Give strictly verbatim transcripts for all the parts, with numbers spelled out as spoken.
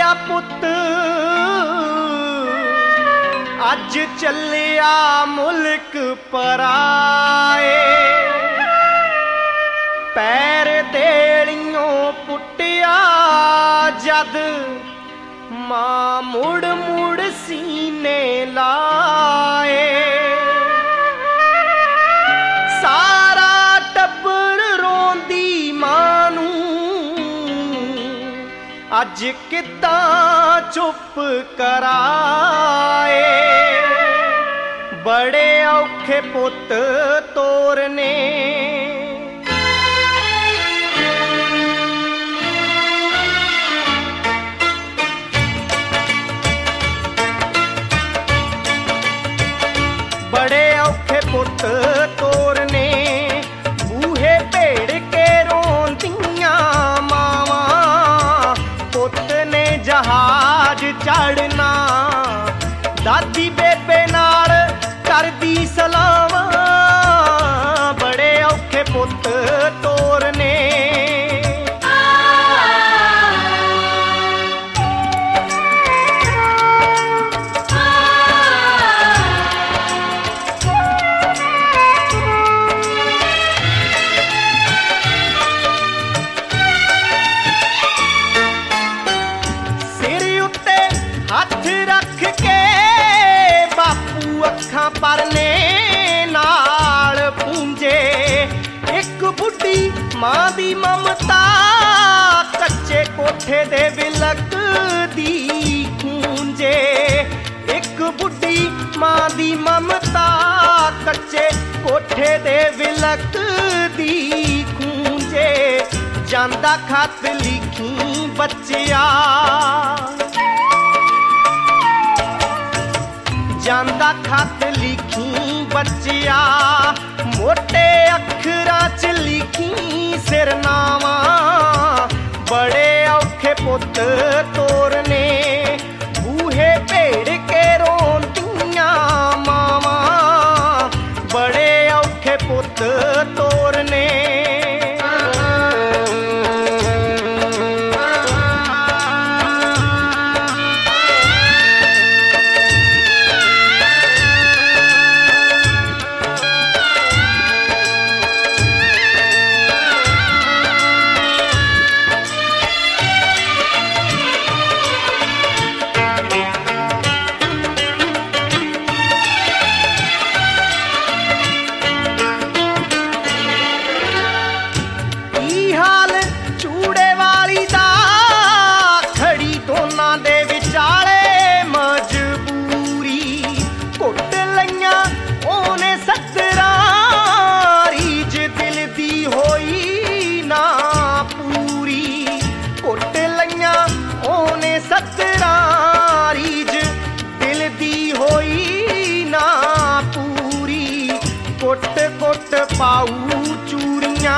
ਆ ਪੁੱਤ ਅੱਜ ਚੱਲਿਆ ਮੁਲਕ ਪਰਾਏ, ਪੈਰ ਦੇਲੀਓਂ ਪੁੱਟਿਆ ਜਦ ਮਾਂ ਮੁੜ ਮੁੜ ਸੀਨੇ ਲਾਏ। ਸਾਰਾ ਟੱਬਰ ਰੋਂਦੀ ਮਾਂ ਨੂੰ ਅੱਜ ਕਿੱਦਾਂ ਚੁੱਪ ਕਰਾਏ। ਬੜੇ ਔਖੇ ਪੁੱਤ ਤੋਰਨੇ, बड़े औखे पुत तोरने, बूहे भेड़ के रोंदियां मावां। पुत ने जहाज चढ़ना, दादी बेबे नाल करदी सलावां। बड़े औखे पुत तोरने, हथ रख के बापू अखां परने नाल पूंजे। एक बुढ़ी मां दी ममता कच्चे कोठे दे विलक दी गूंजे। एक बुढ़ी मां दी ममता कच्चे कोठे दे विलक दी गूंजे। जांदा खत लिखी बच्चिया, ਜਾਂਦਾ ਖਤ ਲਿਖੀ ਬੱਚਿਆ। ਮੋਟੇ ਅੱਖਰਾਂ ਚ ਲਿਖੀ ਸਿਰਨਾਵਾਂ। ਬੜੇ ਔਖੇ ਪੁੱਤ ਤੋਰਨੇ, ਬੂਹੇ ਭੇੜ ਕੇ ਰੋਂਦੀਆਂ ਮਾਵਾਂ। ਬੜੇ ਔਖੇ ਪੁੱਤ ਤੋਰਨੇ, ਕੁੱਟ ਕੁੱਟ ਪਾਊ ਚੂੜੀਆਂ।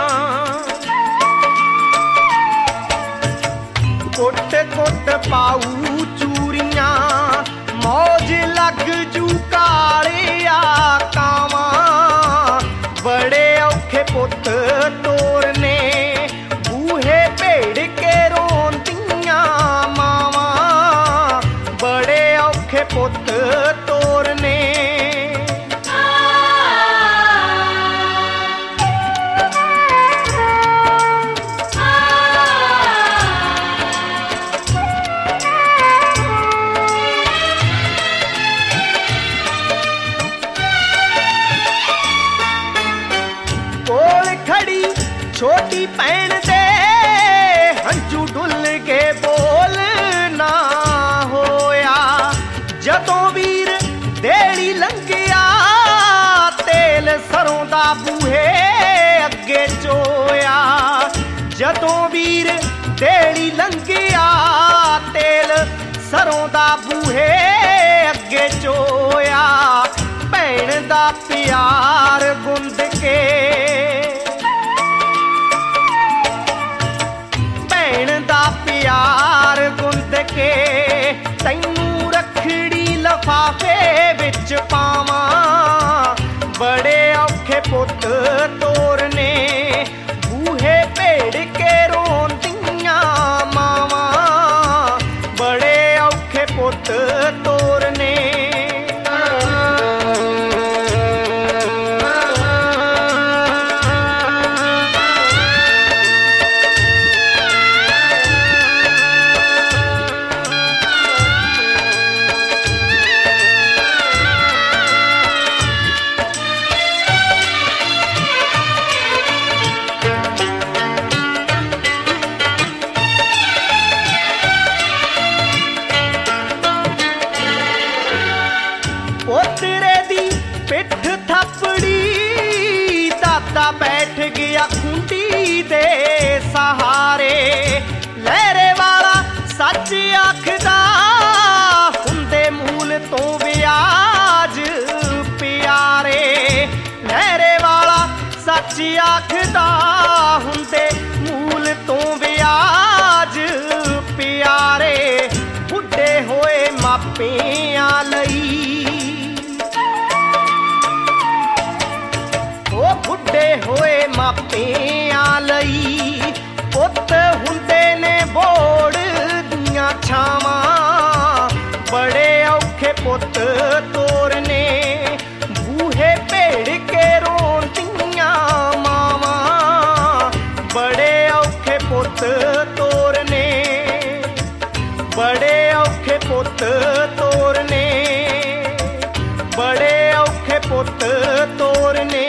ਕੁੱਟ ਕੁੱਟ ਪਾਊ ਚੂੜੀਆਂ, ਮੌਜ ਲੱਗ ਜੂ ਕਾਲਿਆ ਕਾਵਾਂ। ਬੜੇ ਔਖੇ ਪੁੱਤ ਤੋਰਨੇ, ਬੂਹੇ ਭੇੜ ਕੇ ਰੋਂਦੀਆਂ ਮਾਵਾਂ। ਬੜੇ ਔਖੇ ਪੁੱਤ ਤੋਰਨੇ, छोटी भैन दे हंजू डुल के बोल ना होया। जदों वीर देड़ी लंघिया, तेल सरों दा बूहे अगे चोया। जदों वीर देड़ी लंघिया, तेल सरों दा बूहे अगे चोया। भैन दा प्यार गुंद के, प्यार गुंद के तैनू रखड़ी लफाफे विच पावां। बड़े औखे पुत तोरने, बूहे भेड़ के रोंदियां मावां। बैठ गया खूंटी दे सहारे। लहरे वाला सच आखदा हुंदे मूल तो ब्याज प्यारे। लहरे वाला सच आखदा हुंदे मूल तो ब्याज प्यारे। बुढ़े होए मापियां लई ओ बुढ़े होए मापियां लई पुत हुंदे ने बोड़ दियां छावां। बड़े औखे पुत तोरने बूहे भेड़ के रोंदियां मावां। बड़े औखे पुत तोरने बड़े औखे पुत तोरने बड़े औखे पुत तोरने।